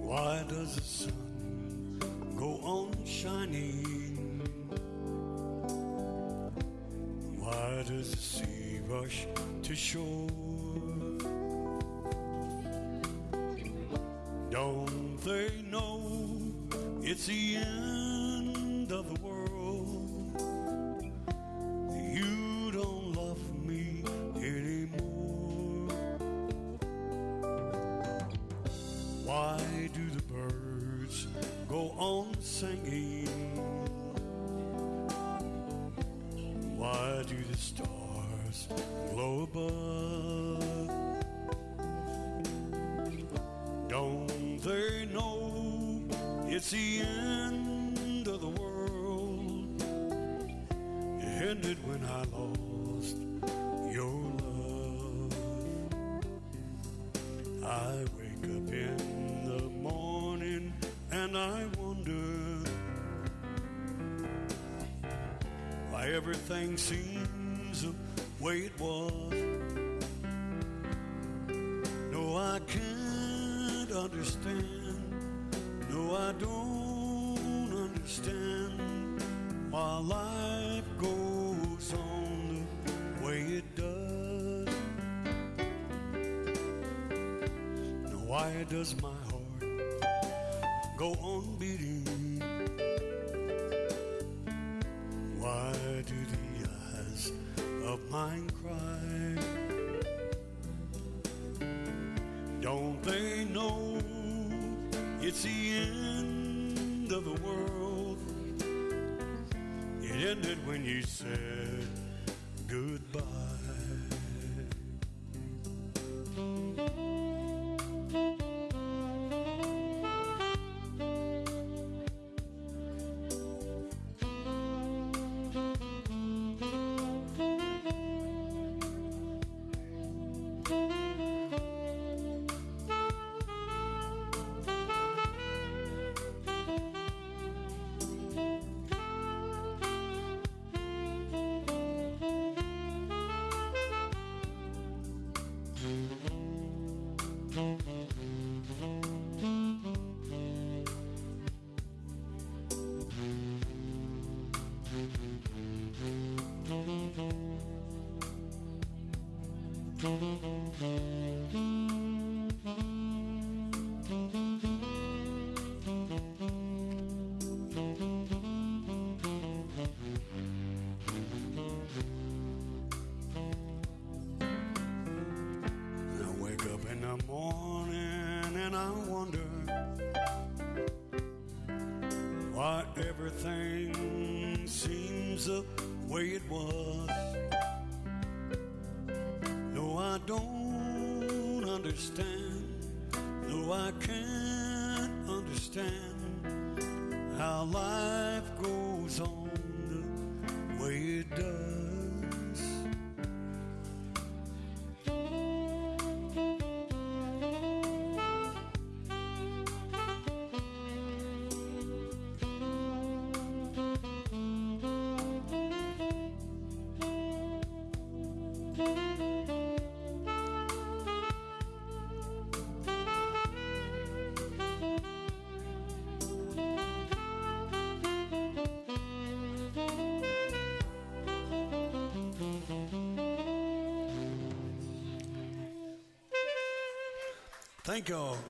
Why does the sun go on shining? Why does the sea rush to shore? Don't they know it's the end of the world? You don't love me anymore. Why do the birds go on singing? Why do the stars glow above? Don't they know it's the end of the world? It ended when I lost your love. I wake up in the morning and I wonder why everything seems the way it was. No, I can't understand. No, I don't understand why life goes on the way it does. Now, why does my heart go on beating? Why do the eyes of mine cry? Don't they know it's the end of the world? It ended when you said goodbye. Why everything seems the way it was. No, I don't understand. No, I can't understand how life goes on the way it does. Thank y'all.